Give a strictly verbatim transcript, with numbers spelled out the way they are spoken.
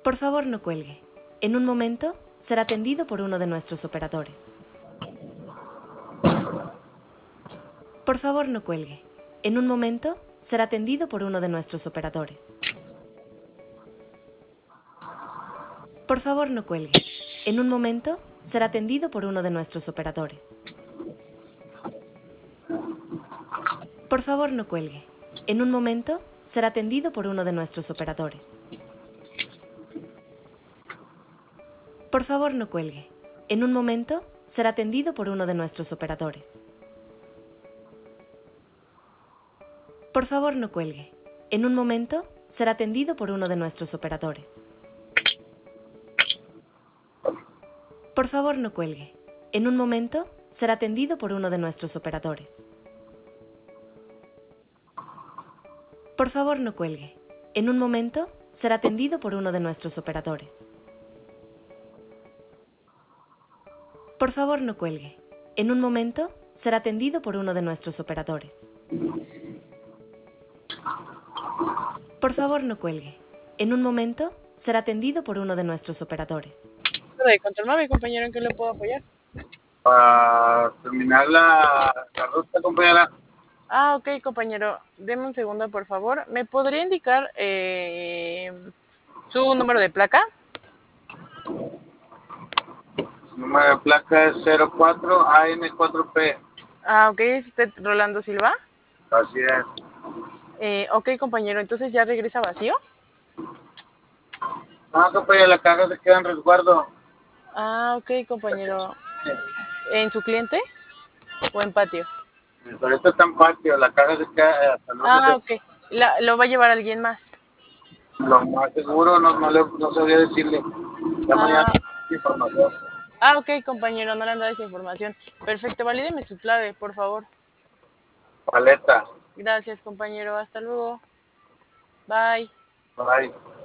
Por favor, no cuelgue. En un momento será atendido por uno de nuestros operadores. Por favor, no cuelgue. En un momento será atendido por uno de nuestros operadores. Por favor, no cuelgue. En un momento será atendido por uno de nuestros operadores. Por favor, no cuelgue. En un momento será atendido por uno de nuestros operadores. Por favor, no cuelgue. En un momento será atendido por uno de nuestros operadores. Por favor, no cuelgue. En un momento será atendido por uno de nuestros operadores. Por favor, no cuelgue. En un momento será atendido por uno de nuestros operadores. Por favor, no cuelgue. En un momento será atendido por uno de nuestros operadores. Por favor, no cuelgue. En un momento será atendido por uno de nuestros operadores. Por favor, no cuelgue. En un momento será atendido por uno de nuestros operadores. De Control Mami, compañero, ¿en qué le puedo apoyar? Para terminar la, la ruta, compañera. Ah, ok, compañero. Deme un segundo, por favor. ¿Me podría indicar eh, su número de placa? Su número de placa es cero cuatro A N cuatro P. Ah, ok, ¿es usted Rolando Silva? Así es. Eh, ok, compañero, entonces ya regresa vacío. No, compañera, la caja se queda en resguardo. Ah, ok, compañero. ¿En su cliente o en patio? Ahorita está en patio, la caja se queda hasta no Ah, sé. ok. La, ¿Lo va a llevar alguien más? Lo más seguro, no, no, le, no sabría decirle. Ya mañana Ah, información. ah, ok, compañero, no le han dado esa información. Perfecto, valídeme su clave, por favor. Paleta. Gracias, compañero. Hasta luego. Bye. Bye.